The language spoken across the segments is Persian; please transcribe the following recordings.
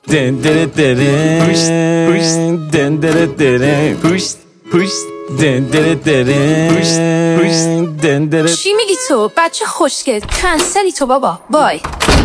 دن دره دره پوشت پوشت دن دره دره پوشت پوشت دن دره دره پوشت پوشت دن دره. چی میگی تو بچه خوشگل؟ کنسلی تو بابا. بای.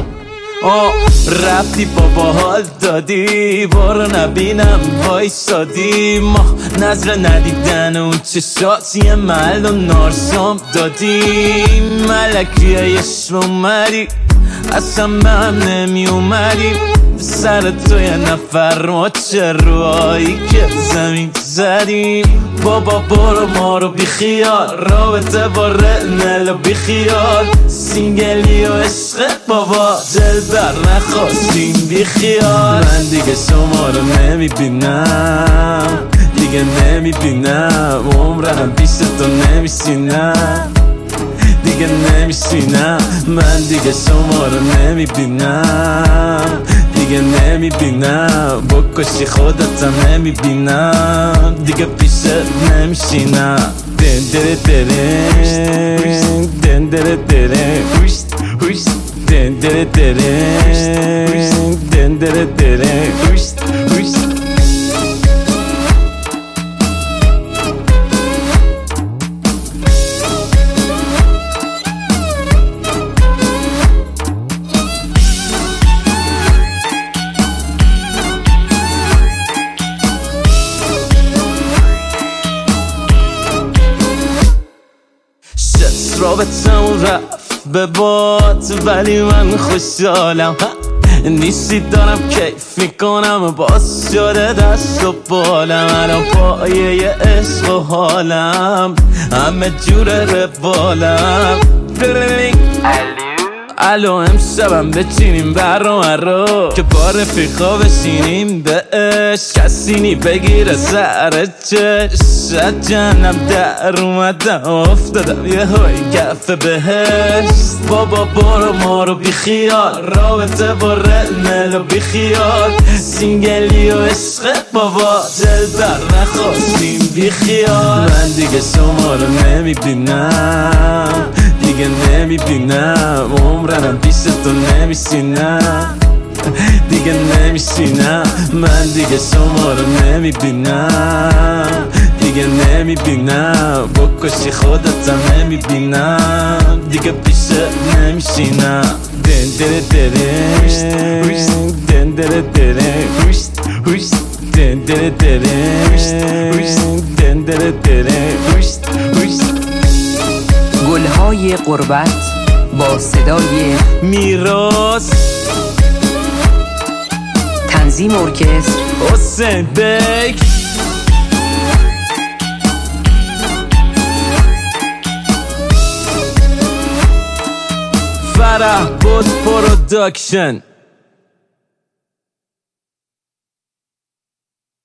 رفتی بابا حال دادی بارو نبینم وایسادی ما نظر ندیدن اون چشاتی معلوم نارسام دادی ملکی عشق اومدی اصلا به هم نمی اومدی سر تو یه نفر ما چه روهایی که زمین زدیم بابا برو ما رو بیخیال رابطه با رنل بیخیال سینگلی و عشق بابا دل بر نخواستیم بیخیال من دیگه شما رو نمیبینم دیگه نمیبینم عمرم پیش تو نمیشینم دیگه نمیشینم من دیگه شما رو نمیبینم دیگه نمیبینم بکشی خودتم نمیبینم دیگه پیشت نمیشینم دن دره دره دن دره دره پوشت پوشت دن دره دره دن دره دره پوشت پوشت. رابطمون رفت به باد ولی من خوشحالم نیستی دارم کیف میکنم باز شده دست و بالم الان پایه عشق و حالم همه جور روالم الو امشبم بچینیم برنامه رو که با رفیقا بشینیم به عشق کسینی بگیره سر چشم از جهنم در اومدم افتادم یه های کف بهشت بابا برو ما رو بیخیال رابطه با رنل و بیخیال سینگلی و عشق بابا دل بر نخواستیم بیخیال من دیگه شما رو نمیبینم دیگه نمیبینم عمرم پیش تو نمیشینم دیگه نمیشینم من دیگه شما رو نمیبینم دیگه نمیبینم بکشی خودتم نمیبینم دیگه پیشت نمیشینم دن دره دره دن دره دره پوشت پوشت دن دره دره دن دره دره پوشت پوشت. گلهای غربت با صدای میراث تنظیم ارکستر حسین بیگ فرح بود پروداکشن